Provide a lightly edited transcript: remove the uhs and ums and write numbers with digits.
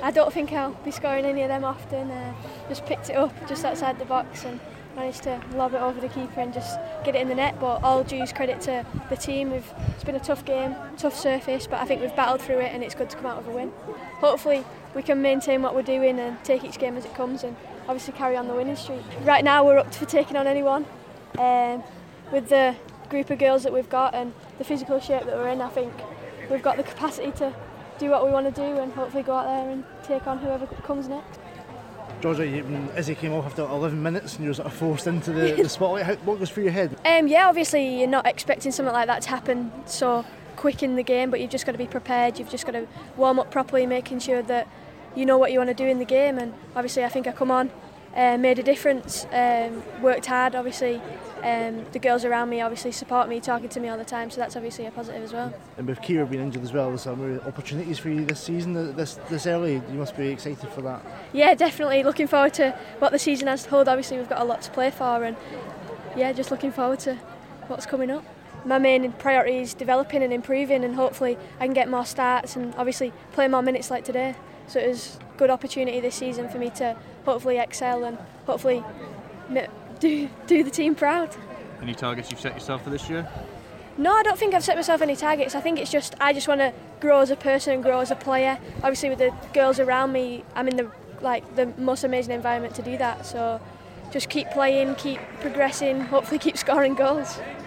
I don't think I'll be scoring any of them often. Just picked it up just outside the box and managed to lob it over the keeper and just get it in the net, but all due credit to the team. It's been a tough game, tough surface, but I think we've battled through it and it's good to come out with a win. Hopefully we can maintain what we're doing and take each game as it comes and obviously carry on the winning streak. Right now we're up for taking on anyone. With the group of girls that we've got and the physical shape that we're in, I think we've got the capacity to do what we want to do and hopefully go out there and take on whoever comes next. Georgia, Izzy came off after 11 minutes and you were sort of forced into the spotlight. What goes through your head? Yeah, obviously you're not expecting something like that to happen so quick in the game, but you've just got to be prepared. You've just got to warm up properly, making sure that you know what you want to do in the game. And obviously I think I come on, made a difference, worked hard. Obviously the girls around me obviously support me, talking to me all the time, so that's obviously a positive as well. And with Kira being injured as well, there's some opportunities for you this season, this early. You must be excited for that. Yeah, definitely looking forward to what the season has to hold. Obviously we've got a lot to play for and yeah, just looking forward to what's coming up. My main priority is developing and improving, and hopefully I can get more starts and obviously play more minutes like today. So it was a good opportunity this season for me to hopefully excel and hopefully do the team proud. Any targets you've set yourself for this year? No, I don't think I've set myself any targets. I think I just want to grow as a person and grow as a player. Obviously with the girls around me, I'm in the most amazing environment to do that. So just keep playing, keep progressing, hopefully keep scoring goals.